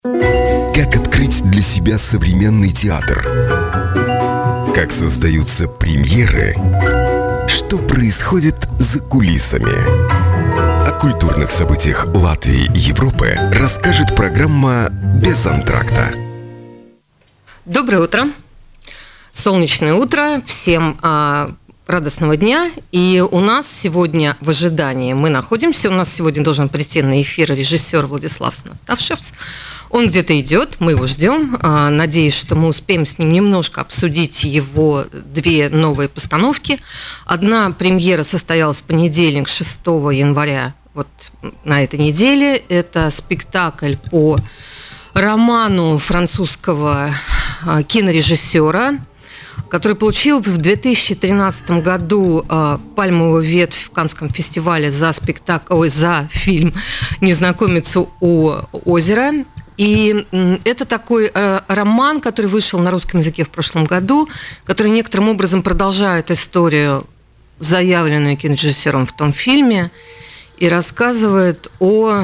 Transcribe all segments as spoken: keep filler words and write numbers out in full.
Как открыть для себя современный театр? Как создаются премьеры? Что происходит за кулисами? О культурных событиях Латвии и Европы расскажет программа «Без антракта». Доброе утро. Солнечное утро. Всем а, радостного дня. И у нас сегодня в ожидании мы находимся. У нас сегодня должен прийти на эфир режиссер Владислав Снасташевс. Он где-то идет, мы его ждем. А, надеюсь, что мы успеем с ним немножко обсудить его две новые постановки. Одна премьера состоялась в понедельник, шестого января, вот на этой неделе. Это спектакль по роману французского кинорежиссера, который получил в две тысячи тринадцатом году пальмовую ветвь в Каннском фестивале за спектакль, ой, за фильм «Незнакомец у озера». И это такой роман, который вышел на русском языке в прошлом году, который некоторым образом продолжает историю, заявленную кинорежиссером в том фильме, и рассказывает о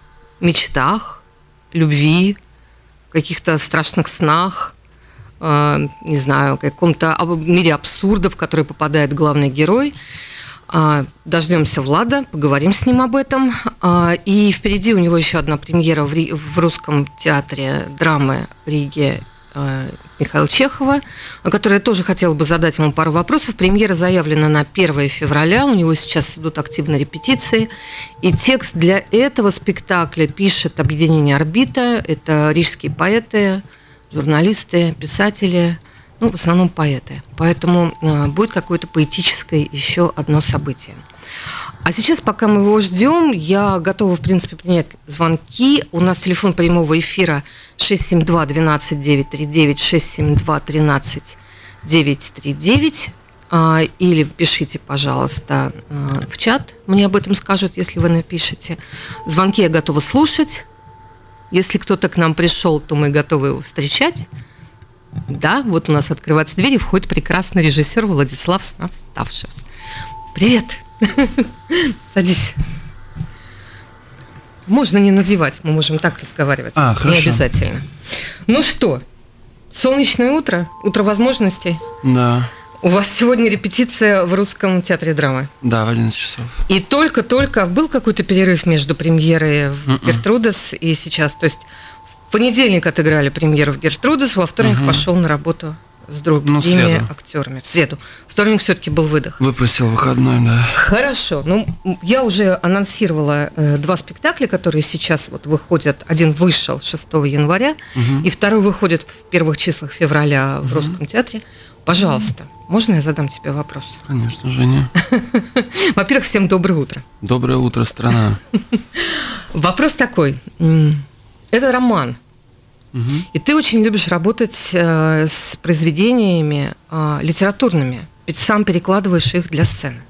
мечтах, любви, каких-то страшных снах, э, не знаю, каком-то мире абсурда, в который попадает главный герой. Э, дождемся Влада, поговорим с ним об этом. Э, и впереди у него еще одна премьера в, Ри- в русском театре драмы Риге э, Михаила Чехова, о которой я тоже хотела бы задать ему пару вопросов. Премьера заявлена на первое февраля, у него сейчас идут активные репетиции. И текст для этого спектакля пишет объединение «Орбита». Это рижские поэты, журналисты, писатели, ну, в основном поэты. Поэтому э, будет какое-то поэтическое еще одно событие. А сейчас, пока мы его ждем, я готова, в принципе, принять звонки. У нас телефон прямого эфира шесть семь два двенадцать девять три девять, шесть семь два тринадцать девять три девять. Или пишите, пожалуйста, в чат. Мне об этом скажут, если вы напишете. Звонки я готова слушать. Если кто-то к нам пришел, то мы готовы его встречать. Да, вот у нас открывается дверь, и входит прекрасный режиссер Владислав Снасташевс. Привет! Садись. Можно не надевать, мы можем так разговаривать. А, хорошо. Не обязательно. Ну что, солнечное утро, утро возможностей. Да. У вас сегодня репетиция в Русском театре драмы. Да, в одиннадцать часов. И только-только был какой-то перерыв между премьерой в Mm-mm. Гертрудес и сейчас. То есть в понедельник отыграли премьеру в Гертрудес, во вторник uh-huh. пошел на работу с другими ну, актерами. В среду. Вторник все-таки был выдох. Выпросил выходной, да. Хорошо. Ну, я уже анонсировала э, два спектакля, которые сейчас вот выходят. Один вышел шестого января, угу. и второй выходит в первых числах февраля в угу. Русском театре. Пожалуйста, можно я задам тебе вопрос? Конечно, Женя. Во-первых, всем доброе утро. Доброе утро, страна. Вопрос такой. Это роман. Угу. И ты очень любишь работать э, с произведениями э, литературными, ведь сам перекладываешь их для сцены.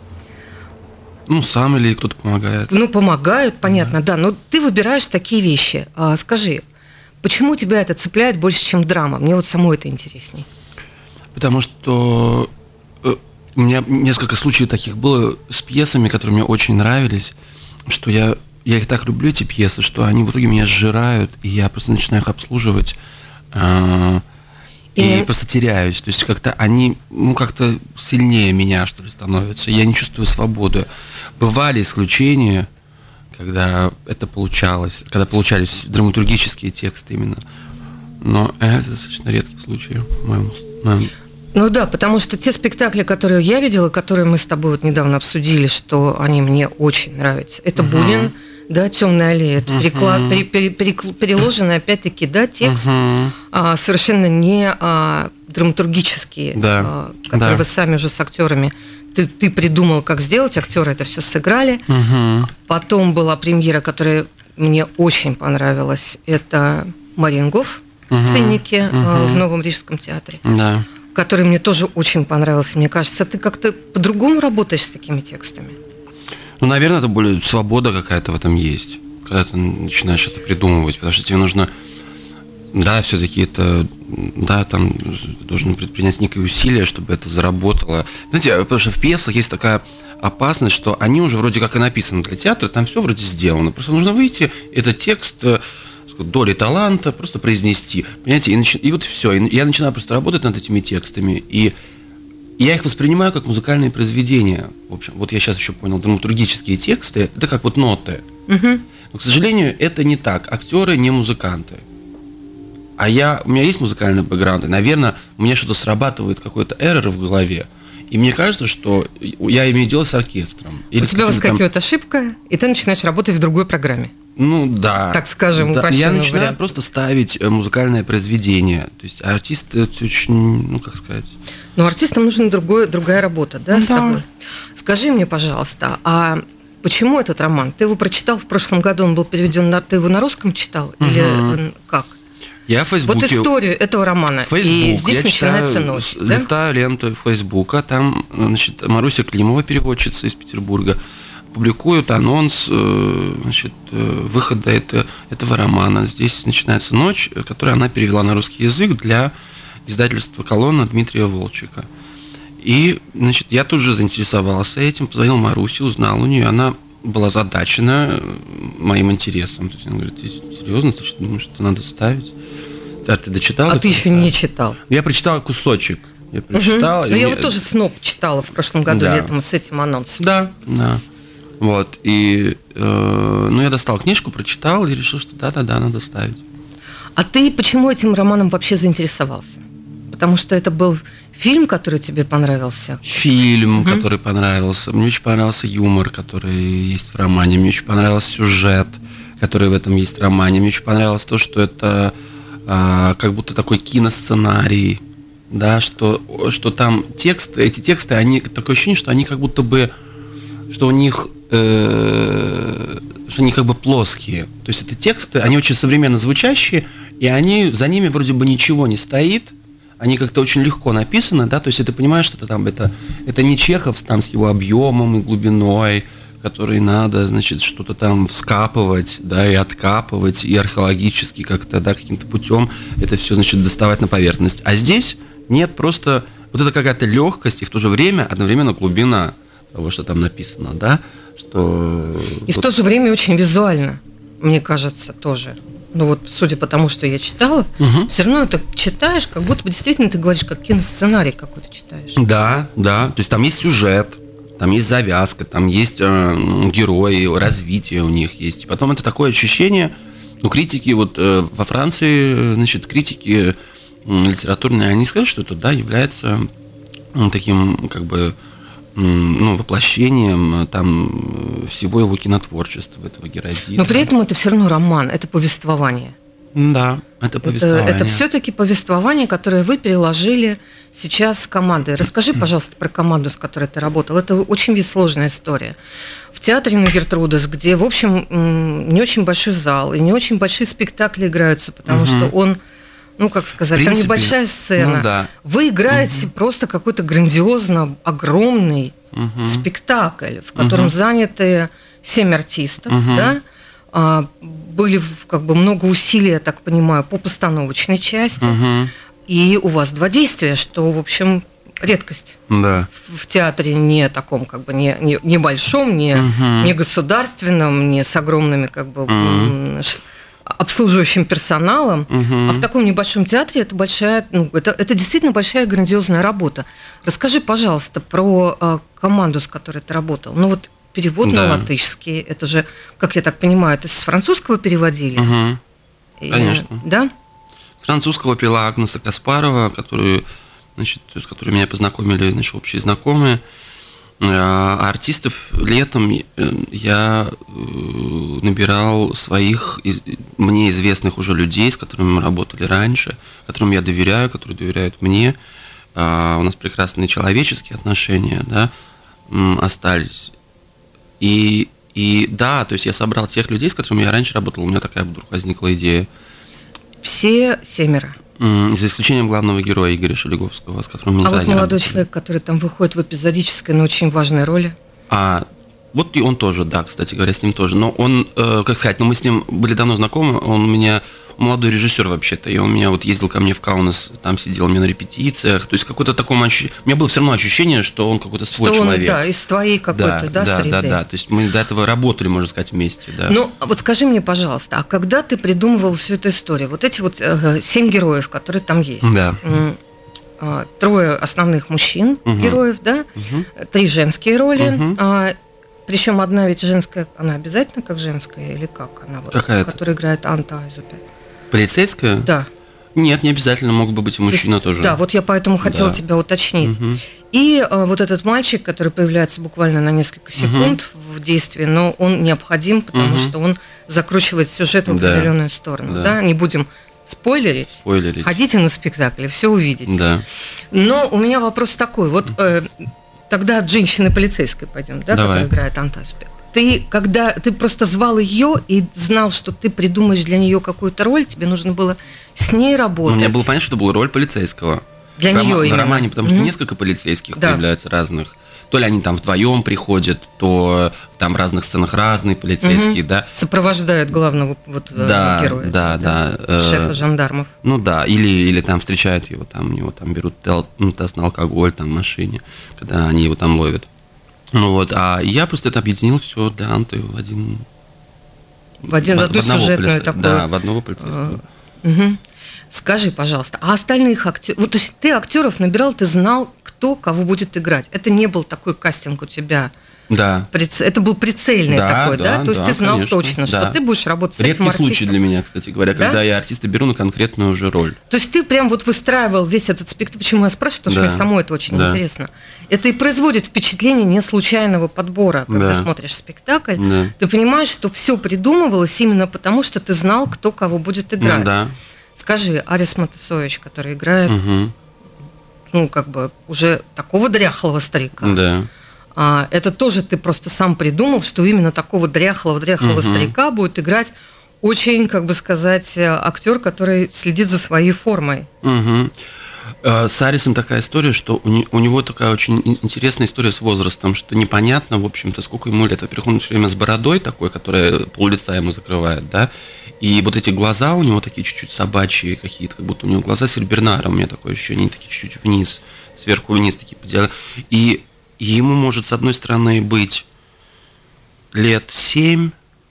Ну, сам или кто-то помогает. Ну, помогают, понятно, да. да. Но ты выбираешь такие вещи. А, скажи, почему тебя это цепляет больше, чем драма? Мне вот самой это интересней. Потому что э, у меня несколько случаев таких было с пьесами, которые мне очень нравились, что я... Я их так люблю, эти пьесы, что они в итоге меня сжирают, и я просто начинаю их обслуживать, э, и, и просто теряюсь. То есть как-то они, ну, как-то сильнее меня, что ли, становятся. Я не чувствую свободы. Бывали исключения, когда это получалось, когда получались драматургические тексты именно. Но это достаточно редкий случай в моем, в моем... Ну да, потому что те спектакли, которые я видела, которые мы с тобой вот недавно обсудили, что они мне очень нравятся. Это uh-huh. Бунин, да, «Темная аллея». Это uh-huh. переклад, пере, пере, пере, переложенный, опять-таки, да, текст, uh-huh. а, совершенно не а, драматургический, да. а, который да. вы сами уже с актерами. Ты, ты придумал, как сделать, актеры это все сыграли. Uh-huh. Потом была премьера, которая мне очень понравилась. Это Марингов uh-huh. «Цинники» uh-huh. в Новом Рижском театре. Да. Который мне тоже очень понравился. Мне кажется, ты как-то по-другому работаешь с такими текстами. Ну, наверное, это более свобода какая-то в этом есть, когда ты начинаешь это придумывать, потому что тебе нужно, да, все-таки это, да, там должен предпринять некие усилия, чтобы это заработало. Знаете, потому что в пьесах есть такая опасность, что они уже вроде как и написаны для театра, там все вроде сделано, просто нужно выйти, этот текст долей таланта просто произнести, понимаете, и, начи... и вот все, и я начинаю просто работать над этими текстами, и я их воспринимаю как музыкальные произведения. В общем, вот я сейчас еще понял, драматургические тексты, это как вот ноты. Угу. Но, к сожалению, это не так. Актеры не музыканты. А я, у меня есть музыкальный бэкграунд, и, наверное, у меня что-то срабатывает, какой-то эррор в голове. И мне кажется, что я имею дело с оркестром. Или у тебя выскакивает там... ошибка, и ты начинаешь работать в другой программе. Ну да. Так скажем, да. упрощенный Я начинаю вариант. просто ставить музыкальное произведение. То есть артист это очень, ну как сказать. Но артистам нужна другой, другая работа, да, да, с тобой. Скажи мне, пожалуйста, а почему этот роман? Ты его прочитал в прошлом году, он был переведен на. Ты его на русском читал? Угу. Или как? Я в Фейсбуке. Вот историю этого романа. Фейсбук. И здесь я начинается читаю, ночь. Да? Листаю ленту Фейсбука, там, значит, Маруся Климова, переводчица из Петербурга, публикует анонс, значит, выхода это, этого романа. Здесь начинается ночь, которую она перевела на русский язык для издательства «Колонна» Дмитрия Волчика. И, значит, я тут же заинтересовался этим, позвонил Марусе, узнал у нее, она была задачена моим интересом. То есть она говорит: ты серьезно, ты думаешь, что надо ставить? Да, ты дочитал? А ты еще не читал? Я прочитал кусочек. Я прочитал. Угу. Ну, я вот тоже «Сноп» читала в прошлом году, да. Летом, с этим анонсом. Да, да. Вот. И, э, ну, я достал книжку, прочитал и решил, что да-да-да, надо ставить. А ты почему этим романом вообще заинтересовался? Потому что это был фильм, который тебе понравился? Фильм, угу. который понравился. Мне очень понравился юмор, который есть в романе. Мне очень понравился сюжет, который в этом есть в романе. Мне очень понравилось то, что это а, как будто такой киносценарий, да, что, что там тексты, эти тексты, они, такое ощущение, что они как будто бы, что у них, э, что они как бы плоские. То есть это тексты, они очень современно звучащие, и они, за ними вроде бы ничего не стоит. Они как-то очень легко написаны, да, то есть ты понимаешь, что это там, это, это не Чехов там с его объемом и глубиной, который надо, значит, что-то там вскапывать, да, и откапывать, и археологически как-то, да, каким-то путем это все, значит, доставать на поверхность. А здесь нет, просто вот это какая-то легкость и в то же время одновременно глубина того, что там написано, да, что... И вот... в то же время очень визуально, мне кажется, тоже. Ну вот, судя по тому, что я читала, угу. все равно это читаешь, как будто бы действительно ты говоришь, как киносценарий какой-то читаешь. Да, да, то есть там есть сюжет, там есть завязка, там есть э, герои, развитие у них есть. И потом это такое ощущение, ну, критики вот э, во Франции, значит, критики э, литературные, они скажут, что это, да, является э, таким, как бы, ну, воплощением там всего его кинотворчества, этого Геродита. Но при этом это все равно роман, это повествование. Да, это повествование. Это, это все-таки повествование, которое вы переложили сейчас с командой. Расскажи, пожалуйста, про команду, с которой ты работал. Это очень ведь сложная история. В театре на Гертрудес, где, в общем, не очень большой зал и не очень большие спектакли играются, потому угу. что он... Ну, как сказать, принципе, там небольшая сцена. Ну, да. Вы играете угу. просто какой-то грандиозно огромный угу. спектакль, в котором угу. заняты семь артистов, угу. да? А, были как бы много усилий, я так понимаю, по постановочной части. Угу. И у вас два действия, что, в общем, редкость. Да. В, в театре не таком, как бы, не, не, не большом, не, угу. не государственном, не с огромными, как бы, угу. обслуживающим персоналом, угу. а в таком небольшом театре это большая, ну, это, это действительно большая грандиозная работа. Расскажи, пожалуйста, про э, команду, с которой ты работал. Ну вот перевод да. на латышский, это же, как я так понимаю, это с французского переводили? Угу. И, конечно. Да? С французского пела Агнеса Каспарова, которую, значит, с которой меня познакомили наши общие знакомые. А артистов летом я набирал своих, мне известных уже людей, с которыми мы работали раньше, которым я доверяю, которые доверяют мне. У нас прекрасные человеческие отношения, да, остались. И, и да, то есть я собрал тех людей, с которыми я раньше работал, у меня такая вдруг возникла идея. Все семеро? За исключением главного героя Игоря Шелеговского, с которым мы А вот молодой работали. человек, который там выходит в эпизодической, но очень важной роли. А вот и он тоже, да, кстати говоря, с ним тоже. Но он, э, как сказать, ну мы с ним были давно знакомы, он у меня молодой режиссер вообще-то, и он меня вот ездил ко мне в Каунас, там сидел мне на репетициях, то есть какое-то такое ощущение, у меня было все равно ощущение, что он какой-то свой что человек. Он, да, из твоей какой-то, да, да, среды. Да, да, да, то есть мы до этого работали, можно сказать, вместе, да. Ну, вот скажи мне, пожалуйста, а когда ты придумывал всю эту историю, вот эти вот э, семь героев, которые там есть, да. э, трое основных мужчин, угу. героев, да, угу. три женские роли, угу. э, причем одна ведь женская, она обязательно как женская или как она, вот, которая играет Анта Айзупе? Полицейская? Да. Нет, не обязательно, мог бы быть и мужчина То есть, тоже. Да, вот я поэтому хотела да. тебя уточнить. Угу. И э, вот этот мальчик, который появляется буквально на несколько секунд угу. в действии, но он необходим, потому угу. что он закручивает сюжет в определенную да. сторону. Да. Да? Не будем спойлерить. Спойлерить. Ходите на спектакль, все увидите. Да. Но у меня вопрос такой. Вот э, тогда от женщины полицейской пойдем, да, которая играет Анта Айзупе. Ты, когда ты просто звал ее и знал, что ты придумаешь для нее какую-то роль, тебе нужно было с ней работать. Ну, мне было понятно, что это была роль полицейского. Для в нее рома- именно. В романе, потому что mm-hmm. несколько полицейских да. появляется разных. То ли они там вдвоем приходят, то там в разных сценах разные полицейские, mm-hmm. да. Сопровождают главного вот, да, героя. Да, да, да. Шефа жандармов. Ну да, или, или там встречают его, там у него там берут ну, тест на алкоголь там в машине, когда они его там ловят. Ну вот, а я просто это объединил все для Анты в один... В один, в, одну сюжетную полице... такую... Да, в одного полицейского. Угу. Скажи, пожалуйста, а остальных актеров... Вот, то есть ты актеров набирал, ты знал, кто кого будет играть. Это не был такой кастинг у тебя... Да. Это был прицельный да, такой, да? да? То есть да, ты знал конечно, точно, что да. ты будешь работать с Редкий этим артистом. случай для меня, кстати говоря, да? Когда я артиста беру на конкретную уже роль. То есть ты прям вот выстраивал весь этот спектакль. Почему я спрашиваю? Потому да. что мне самой это очень да. интересно. Это и производит впечатление не случайного подбора, когда да. смотришь спектакль. Да. Ты понимаешь, что все придумывалось именно потому, что ты знал, кто кого будет играть. Ну, да. Скажи, Арис Матасович, который играет, угу. ну, как бы уже такого дряхлого старика. Да. А, это тоже ты просто сам придумал, что именно такого дряхлого-дряхлого угу. старика будет играть очень, как бы сказать, актер, который следит за своей формой. Угу. С Арисом такая история, что у него такая очень интересная история с возрастом, что непонятно, в общем-то, сколько ему лет. Во-первых, он все время с бородой такой, которая пол лица ему закрывает, да, и вот эти глаза у него такие чуть-чуть собачьи какие-то, как будто у него глаза Сильбернара, у меня такое ощущение, они такие чуть-чуть вниз, сверху вниз такие поделаны. И И ему может, с одной стороны, быть лет семь,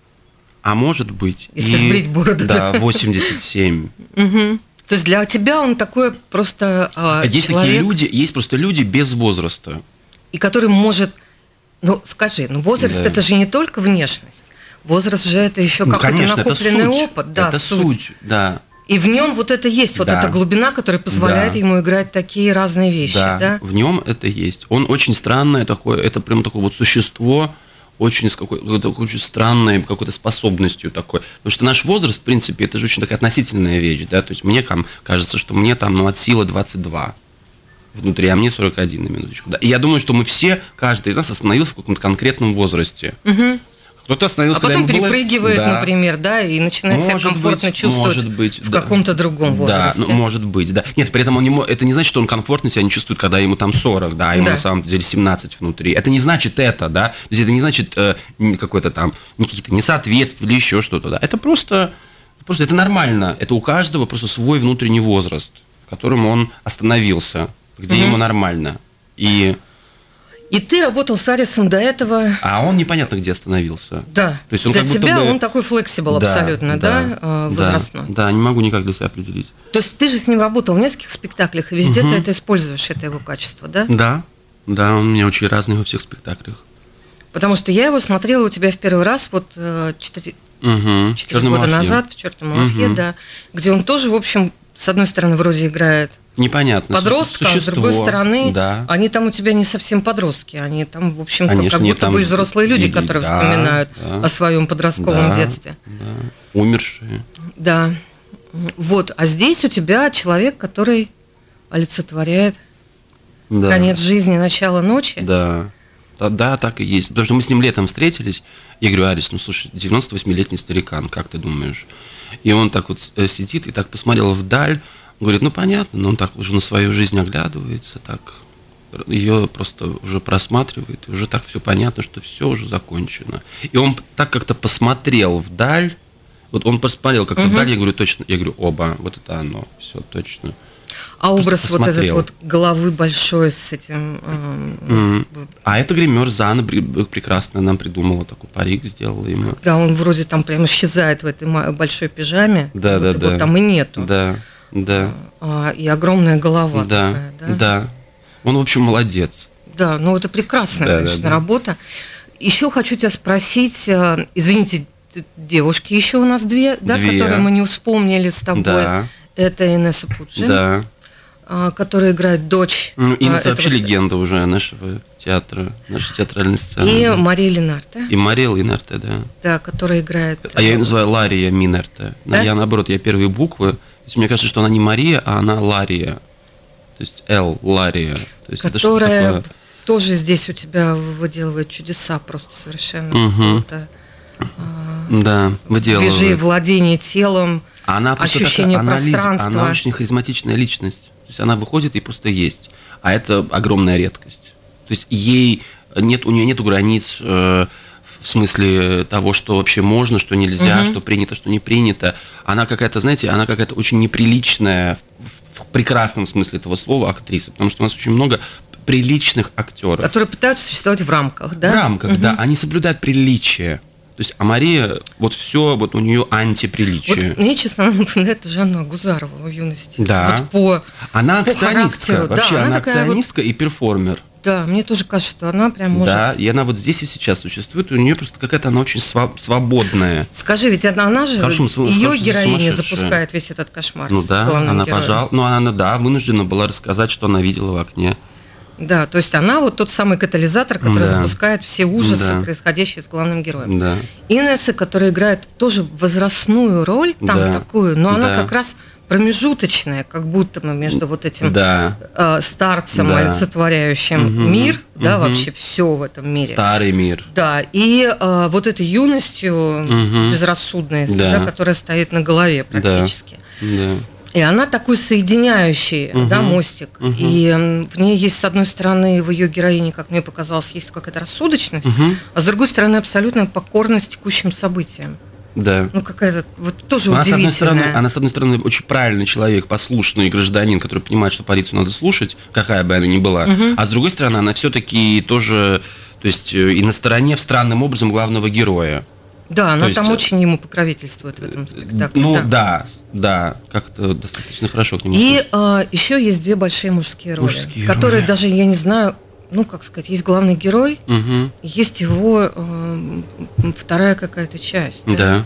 а может быть если и сбрить бороду, да, восемьдесят семь. Угу. То есть для тебя он такой просто э, есть человек... такие люди, есть просто люди без возраста. И который может... Ну, скажи, ну возраст да. это же не только внешность. Возраст же это еще ну, какой-то конечно, накопленный это опыт. Да, это суть. суть, да. И в нем вот это есть, вот да. эта глубина, которая позволяет да. ему играть такие разные вещи. Да, да, в нем это есть. Он очень странное такое, это прям такое вот существо, очень с какой-то очень странной какой-то способностью такой. Потому что наш возраст, в принципе, это же очень такая относительная вещь, да, то есть мне там кажется, что мне там, ну, от силы двадцать два внутри, а мне сорок один на минуточку. Да. И я думаю, что мы все, каждый из нас остановился в каком-то конкретном возрасте. Угу. Кто-то остановился, а потом было... перепрыгивает, да. например, да, и начинает может себя комфортно быть, чувствовать может быть, в да. каком-то другом возрасте. Да, ну, может быть, да. Нет, при этом он не, это не значит, что он комфортно себя не чувствует, когда ему там сорок, да, а ему да. на самом деле семнадцать внутри. Это не значит это, да. То есть это не значит э, какое-то там, какие-то несоответствия или еще что-то, да. Это просто, просто, это нормально. Это у каждого просто свой внутренний возраст, в котором он остановился, где угу. ему нормально. И... И ты работал с Арисом до этого. А он непонятно где остановился. Да. То есть он для как тебя будто бы... он такой флексибл да, абсолютно, да, да возрастной. Да, да, не могу никак для себя определить. То есть ты же с ним работал в нескольких спектаклях, и везде угу. ты это используешь, это его качество, да? Да, да, он у меня очень разный во всех спектаклях. Потому что я его смотрела у тебя в первый раз вот четыре угу. года назад в «Чёртом Малафье», угу. да, где он тоже, в общем, с одной стороны, вроде играет непонятно подростка, существо, а с другой стороны, да. они там у тебя не совсем подростки, они там, в общем-то, конечно, как будто там бы и взрослые люди, и, которые да, вспоминают да, о своем подростковом да, детстве. Да. Умершие. Да. Вот. А здесь у тебя человек, который олицетворяет да. конец жизни, начало ночи. Да. да. Да, так и есть. Потому что мы с ним летом встретились. Я говорю: Арис, ну слушай, девяносто восьмилетний старикан, как ты думаешь? И он так вот сидит и так посмотрел вдаль. Говорит, ну понятно, но он так уже на свою жизнь оглядывается, так ее просто уже просматривает, и уже так все понятно, что все уже закончено. И он так как-то посмотрел вдаль, Вот он посмотрел как-то Угу. вдали, я говорю, точно, я говорю, оба, вот это оно, все, точно. А образ Просто вот этот посмотрел. вот головы большой с этим... э, Мгм. А это гример Зана при- прекрасно нам придумала, такой парик сделала ему. Да, он вроде там прям исчезает в этой ма- большой пижаме. Да, вот да, его да. там и нету. Да, да, А, и огромная голова да, такая, да? да. Он, в общем, молодец. Да, ну это прекрасная, Да, конечно, да, да. работа. Еще хочу тебя спросить, э, извините, д- девушки еще у нас две, да, Две. которые мы не вспомнили с тобой. Да. Это Инесса Пуджи, Да. а, которая играет дочь. Ну, а, Инесса этого вообще ст- легенда уже нашего театра, нашей театральной сцены. И да. Мария Ленарте, И Мария Линарте, да. да, которая играет... А я ее э, называю Лария Минарте. Да? Я наоборот, я первые буквы. То есть мне кажется, что она не Мария, а она Лария. То есть Л, Лария. То есть это что которая такое? тоже здесь у тебя выделывает чудеса просто совершенно. Мгм. какого-то, Да, выделывает. Движение, владение телом, А она просто ощущение такая, она, лиз- пространства. она очень харизматичная личность. То есть она выходит и просто есть. А это огромная редкость. То есть ей нет, у нее нету границ э, в смысле того, что вообще можно, что нельзя, Мгм. что принято, что не принято. Она какая-то, знаете, она какая-то очень неприличная в, в прекрасном смысле этого слова актриса, потому что у нас очень много приличных актеров. которые пытаются существовать в рамках, да? В рамках, да, они соблюдают приличие. То есть, а Мария, вот все, вот у нее антиприличие. Вот мне, честно, она напоминает Жанну Агузарову в юности. Да. Вот по, Она по акционистка, характеру. вообще, Да, она, такая вот- акционистка и перформер. да, мне тоже кажется, что она прям может... Да, и она вот здесь и сейчас существует, и у нее просто какая-то она очень сва- свободная. Скажи, ведь она, она же, Хорошо, сум- ее хорошо, героиня сумасшедшая. запускает весь этот кошмар Ну с да, главным она, героем. пожалуй, ну она, да, вынуждена была рассказать, что она видела в окне. Да, то есть она вот тот самый катализатор, который Да. запускает все ужасы, Да. происходящие с главным героем. Да. Инесса, которая играет тоже возрастную роль, там Да. такую, но она Да. как раз промежуточная, как будто бы между вот этим Да, э, старцем, Да. олицетворяющим Мгм. мир, да, Мгм. вообще все в этом мире. старый мир. Да, и э, вот этой юностью Мгм. безрассудной, Да. да, которая стоит на голове практически. Да. И она такой соединяющий, Мгм. да, мостик. Мгм. И м, в ней есть, с одной стороны, в ее героине, как мне показалось, есть какая-то рассудочность, Мгм. а с другой стороны, абсолютная покорность текущим событиям. Да. Ну, какая-то вот тоже Но она, с одной удивительная. стороны, она, с одной стороны, очень правильный человек, послушный гражданин, который понимает, что полицию надо слушать, какая бы она ни была. Мгм. А с другой стороны, она все-таки тоже, то есть э, и на стороне в странным образом главного героя. Да, она то там есть, очень ему покровительствует в этом спектакле. Ну да. да, да, как-то достаточно хорошо к нему. И относится. еще есть две большие мужские роли, Мужские которые роли. даже, я не знаю, ну, как сказать, есть главный герой, Мгм. есть его э, вторая какая-то часть. да. Да.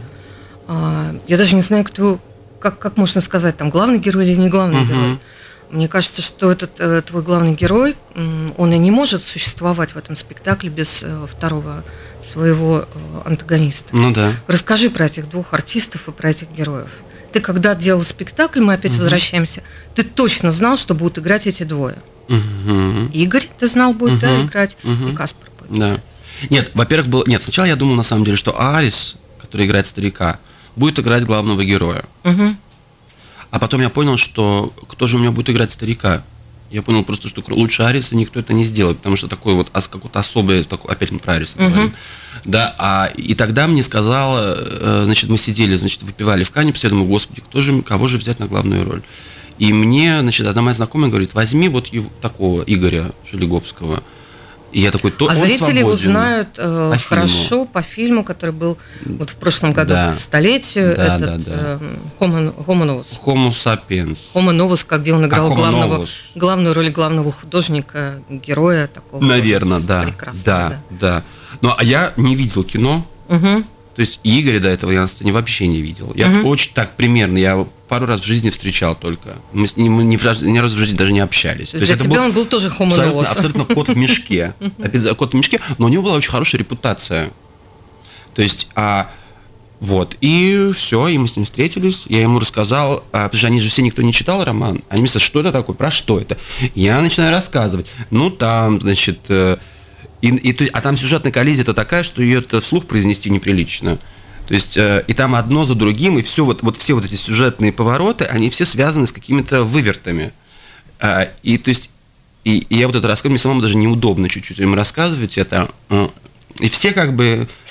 А, я даже не знаю, кто, как, как можно сказать, там, главный герой или не главный Мгм. герой. Мне кажется, что этот э, твой главный герой, м, он и не может существовать в этом спектакле без э, второго своего э, антагониста. Ну да. Расскажи про этих двух артистов и про этих героев. Ты когда делал спектакль, мы опять возвращаемся, ты точно знал, что будут играть эти двое. Мгм. Игорь, ты знал, будет да, Мгм. играть, Мгм. и Каспар будет Да. играть. Нет, во-первых, было. Нет, сначала я думал на самом деле, что Арис, который играет старика, будет играть главного героя. Мгм. А потом я понял, что кто же у меня будет играть старика? Я понял просто, что лучше Ариса никто это не сделает, потому что такой вот ас- какой-то особый, такой, опять мы про Ариса Мгм. говорим. Да, а, и тогда мне сказала, э, значит, мы сидели, значит, выпивали в канипсе, я думаю, господи, кто же, кого же взять на главную роль? И мне, значит, одна моя знакомая говорит, возьми вот его, такого Игоря Желеговского. И я такой, то А он зрители его свободен. знают э, По хорошо фильму. по фильму, который был вот в прошлом году Да. к столетию. Да, этот да, да. э, Homo, Homo Novus. Homo sapiens. Homo Novus, как где он играл Homo главного, Novus. главную роль главного художника, героя такого. Наверное, может, да. прекрасного, Да, да. Ну, а я не видел кино. да. Мгм. То есть и Игоря до этого я на сцене вообще не видел. Я Мгм. очень так примерно, я его пару раз в жизни встречал только. Мы с ним мы ни, разу- ни разу в жизни даже не общались. То есть для тебя он был тоже Homo абсолютно, Novus. абсолютно кот в мешке. Опять кот в мешке, но у него была очень хорошая репутация. То есть, а, вот, и все, и мы с ним встретились, я ему рассказал, а, потому что они же все, никто не читал роман, они мне сказали, что это такое, про что это? Я начинаю рассказывать, ну там, значит, э, и, и ты- а там сюжетная коллизия-то такая, что ее вслух произнести неприлично. То есть, э, и там одно за другим, и все вот, вот все вот эти сюжетные повороты, они все связаны с какими-то вывертами. А, и то есть, и, и я вот это рассказываю, мне самому даже неудобно чуть-чуть им рассказывать это. э, И все как бы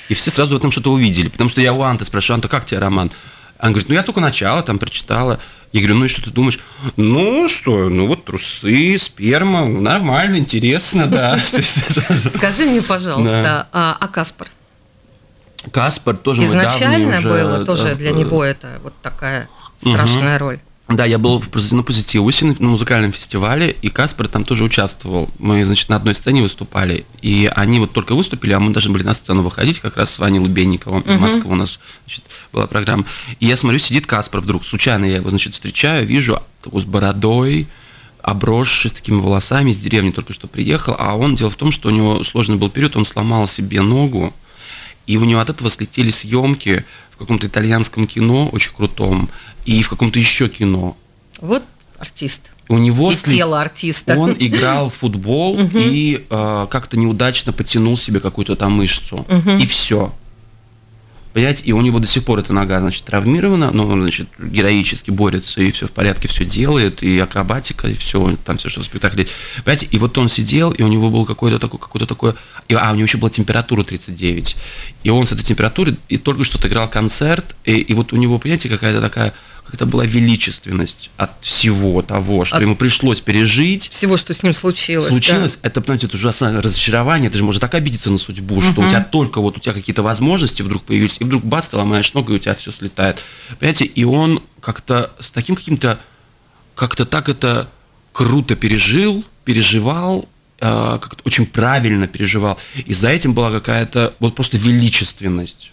И все сразу в этом что-то увидели. Потому что я у Анты спрашиваю: Анта, как тебе роман? Она говорит: ну, я только начало там прочитала. Я говорю: ну и что ты думаешь? Ну что, ну вот трусы, сперма, нормально, интересно, да. Скажи мне, пожалуйста, а Каспар? Каспар тоже изначально было тоже для него это вот такая страшная роль. Да, я был на Позитивусе, на музыкальном фестивале, и Каспар там тоже участвовал. Мы, значит, на одной сцене выступали, и они вот только выступили, а мы должны были на сцену выходить, как раз с Ваней Лубенниковым из Москвы у нас, значит, была программа. И я смотрю, сидит Каспар вдруг, случайно я его, значит, встречаю, вижу, такой с бородой, обросший, с такими волосами, из деревни только что приехал, а он, дело в том, что у него сложный был период, он сломал себе ногу, и у него от этого слетели съемки в каком-то итальянском кино, очень крутом, и в каком-то еще кино. Вот артист. У него и след... тело артиста. Он играл в футбол и э, как-то неудачно потянул себе какую-то там мышцу. И все. Понимаете, и у него до сих пор эта нога, значит, травмирована, но он, значит, героически борется, и все в порядке, все делает, и акробатика, и все, там все, что в спектакле. Понимаете, и вот он сидел, и у него был какой-то такой, какой-то такой, и, а, у него еще была температура тридцать девять, и он с этой температурой, и только что отыграл концерт, и, и вот у него, понимаете, какая-то такая, какая-то была величественность от всего того, что от ему пришлось пережить. Всего, что с ним случилось. Случилось, да. это, понимаете, это ужасное разочарование, ты же можешь так обидеться на судьбу, что uh-huh. у тебя только вот, у тебя какие-то возможности вдруг появились, и вдруг бац, ты ломаешь ногу, и у тебя все слетает. Понимаете, и он как-то с таким каким-то, как-то так это круто пережил, переживал, э, как-то очень правильно переживал, и за этим была какая-то вот просто величественность.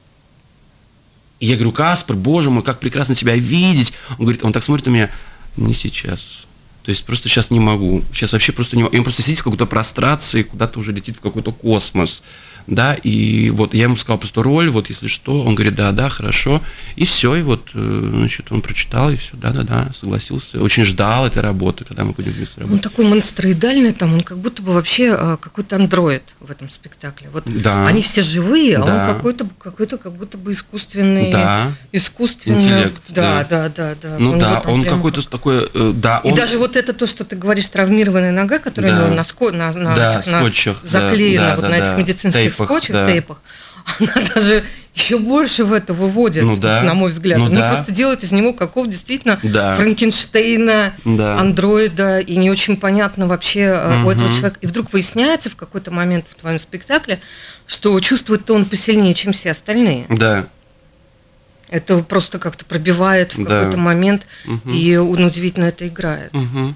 И я говорю: Каспар, боже мой, как прекрасно тебя видеть. Он говорит, он так смотрит на меня: не сейчас. То есть просто сейчас не могу. Сейчас вообще просто не могу. И он просто сидит в какой-то прострации, куда-то уже летит в какой-то космос. Да, и вот я ему сказал просто роль, вот если что, он говорит: да, да, хорошо, и все, и вот, значит, он прочитал, и все, да-да-да, согласился, очень ждал этой работы, когда мы будем вместе работать. Он такой монстроидальный там, он как будто бы вообще какой-то андроид в этом спектакле, вот да. Они все живые, а да. он какой-то, какой-то как будто бы искусственный, да. искусственный, интеллект, да, да, да, да, ну да, он какой-то как... такой, да. И он... даже вот это то, что ты говоришь, травмированная нога, которая да. у него на, ско... на, на, да, на... скотчах, заклеена да, вот да, на да, этих медицинских тейпах, скотчах, да. тейпах, она даже еще больше в это выводит, ну, да. на мой взгляд. Ну, Они да. просто делают из него какого-то действительно да. Франкенштейна, да. андроида, и не очень понятно вообще угу. у этого человека. И вдруг выясняется в какой-то момент в твоем спектакле, что чувствует-то он посильнее, чем все остальные. Да. Это просто как-то пробивает в да. какой-то момент, угу. и он удивительно это играет. Угу.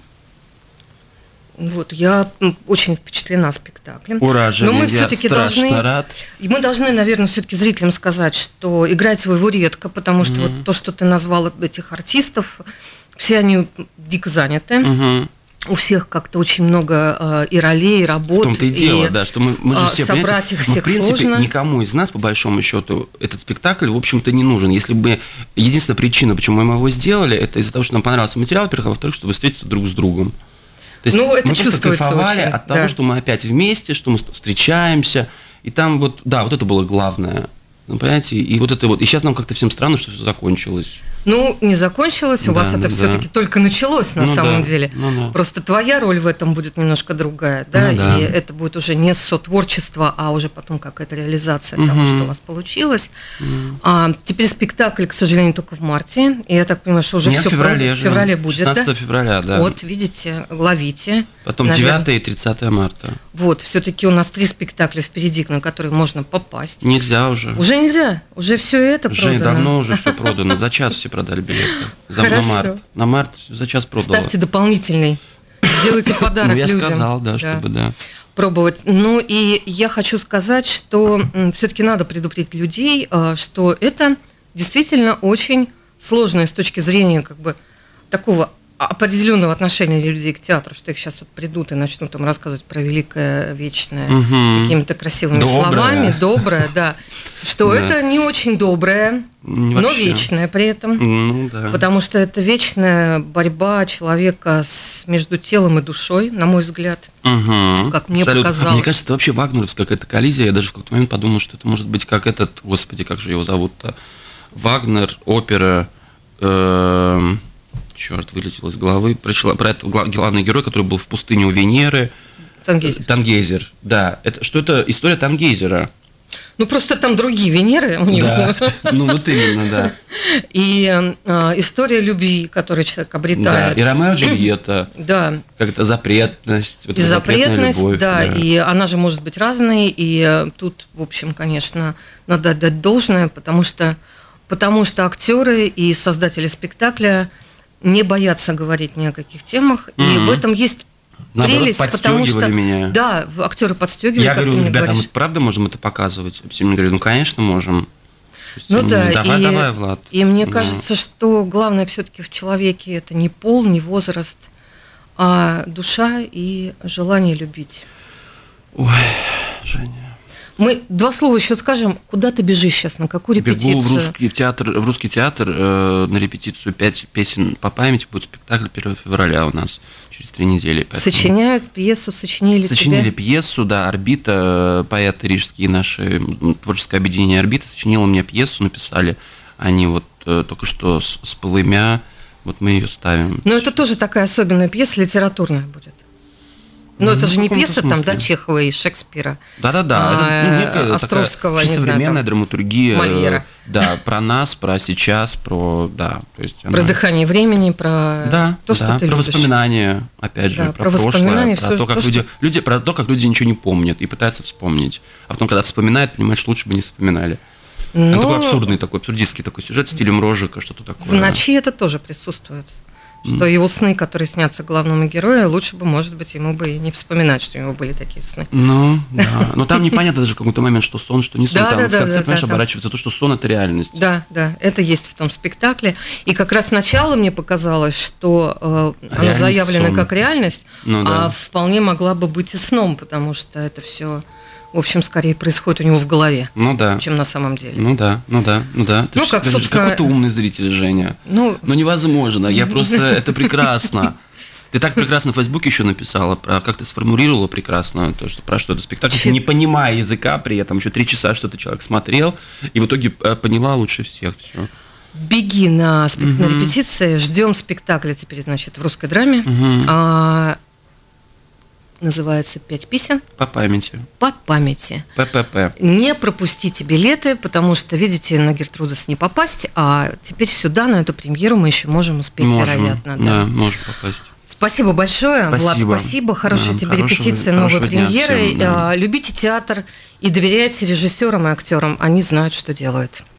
Вот, я очень впечатлена спектаклем. Ура, Женя, но мы я все-таки должны, рад. И мы должны, наверное, все-таки зрителям сказать, что играть его редко, потому что mm-hmm. вот то, что ты назвал этих артистов, все они дико заняты. Mm-hmm. У всех как-то очень много э, и ролей, и работ. В том-то и дело, и, да, что мы, мы же все, собрать их всех ну, в принципе, сложно. Никому из нас, по большому счету, этот спектакль, в общем-то, не нужен. Если бы единственная причина, почему мы его сделали, это из-за того, что нам понравился материал, во-первых, а во-вторых, чтобы встретиться друг с другом. То есть ну, это мы просто кайфовали очень, от да. того, что мы опять вместе, что мы встречаемся, и там вот, да, вот это было главное. Ну, понимаете, и вот это вот, и сейчас нам как-то всем странно, что все закончилось. Ну, не закончилось, у да, вас это да. все-таки только началось на ну, самом да. деле. Ну, да. Просто твоя роль в этом будет немножко другая, да, ну, да. и это будет уже не сотворчество, а уже потом какая-то реализация угу. того, что у вас получилось. Угу. А, теперь спектакль, к сожалению, только в марте, и я так понимаю, что уже Нет, все в феврале, в феврале будет, шестнадцатого да? февраля, да. Вот, видите, ловите. Потом девятое и тридцатое марта. Вот, все-таки у нас три спектакля впереди, на которые можно попасть. Нельзя уже. Уже нельзя, уже все это Жень, продано. давно уже все продано, за час все продали билеты. За Хорошо. на март. На март за час продала. Ставьте дополнительный, делайте подарок людям. Ну, я сказал, да, чтобы, да. Пробовать. Ну, и я хочу сказать, что все-таки надо предупредить людей, что это действительно очень сложно с точки зрения как бы такого определенного отношения людей к театру, что их сейчас вот придут и начнут там рассказывать про великое, вечное, угу. какими-то красивыми доброе. словами, доброе, да, что да. это не очень доброе, не но вообще. вечное при этом, ну, да. потому что это вечная борьба человека с, между телом и душой, на мой взгляд, угу. как мне Абсолютно. показалось. Мне кажется, это вообще вагнеровская какая-то коллизия, я даже в какой-то момент подумал, что это может быть как этот, господи, как же его зовут-то, Вагнер, опера, э- черт, вылетел из головы. Прочла, про это главный герой, который был в пустыне у Венеры. Тангейзер. Тангейзер, да. Это, что это история Тангейзера. Ну, просто там другие Венеры у него. Да. Ну, вот именно, да. И э, история любви, которую человек обретает. Да, и Ромео и Джульетта. Да. Как-то запретность. Вот И запретность, любовь, да, да. и она же может быть разной. И э, тут, в общем, конечно, надо отдать должное, потому что, потому что актеры и создатели спектакля не боятся говорить ни о каких темах. Mm-hmm. И в этом есть Наоборот, прелесть, потому что меня. Да, актеры подстегивали, Я как говорю, ты мне ребята, говоришь. мы правда можем это показывать? Все мне говорят, ну, конечно, можем. Есть, Ну да, давай, и, давай, Влад. и мне ну. кажется, что главное все-таки в человеке это не пол, не возраст, а душа и желание любить. Ой, Женя. Мы два слова еще скажем, куда ты бежишь сейчас, на какую репетицию? Бегу в русский театр, в русский театр э, на репетицию пять песен по памяти. Будет спектакль первого февраля у нас через три недели. Поэтому... Сочиняют пьесу, сочинили Сочинили тебя? пьесу, да, «Орбита», поэты рижские наши, творческое объединение «Орбита» сочинило мне пьесу, написали. Они вот э, только что с, с полымя, вот мы ее ставим. Но это тоже такая особенная пьеса, литературная будет. Но ну, это же не пьеса там, да, Чехова и Шекспира. Да-да-да, а, это ну, некая Островского, такая не современная знаю, там, драматургия. Мольера. Да, про нас, про сейчас, про, да. То есть про она... дыхание времени, про да, то, что да, ты про любишь. Воспоминания, опять же, да, про, про прошлое, про то, как то, люди, что... люди, про то, как люди ничего не помнят и пытаются вспомнить. А потом, когда вспоминают, понимают, что лучше бы не вспоминали. Но... Это такой абсурдный, такой абсурдистский такой сюжет, стилем Рожика, что-то такое. В «Ночи» это тоже присутствует. Что его сны, которые снятся главному герою, лучше бы, может быть, ему бы и не вспоминать, что у него были такие сны. Ну, да. Но там непонятно даже в какой-то момент, что сон, что не сон. Да, там да, в да, конце, да, понимаешь, да, оборачивается то, что сон – это реальность. Да, да, это есть в том спектакле. И как раз сначала мне показалось, что э, она заявлена сон. Как реальность, ну, да. А вполне могла бы быть и сном, потому что это все... В общем, скорее происходит у него в голове, ну, да. чем на самом деле. Ну да, ну да, ну да. Ты ну, как, собственно... Какой ты умный зритель, Женя. Ну, ну невозможно, я просто... Это прекрасно. Ты так прекрасно в Фейсбуке еще написала, про как ты сформулировала прекрасно, то, что, про что это спектакль, Чет... не понимая языка, при этом еще три часа что-то человек смотрел, и в итоге поняла лучше всех все. Беги на, спек... uh-huh. на репетиции, ждем спектакля теперь, значит, в русской драме. Uh-huh. А... Называется «Пять песен». По памяти. По памяти. ППП. Не пропустите билеты, потому что, видите, на Гертрудас не попасть, а теперь сюда, на эту премьеру, мы еще можем успеть, можем, вероятно. Да, да, можем попасть. Спасибо большое, спасибо. Влад, спасибо. Хорошей да, тебе хорошего, репетиции, новой премьеры. Всем, да. Любите театр и доверяйте режиссерам и актерам, они знают, что делают.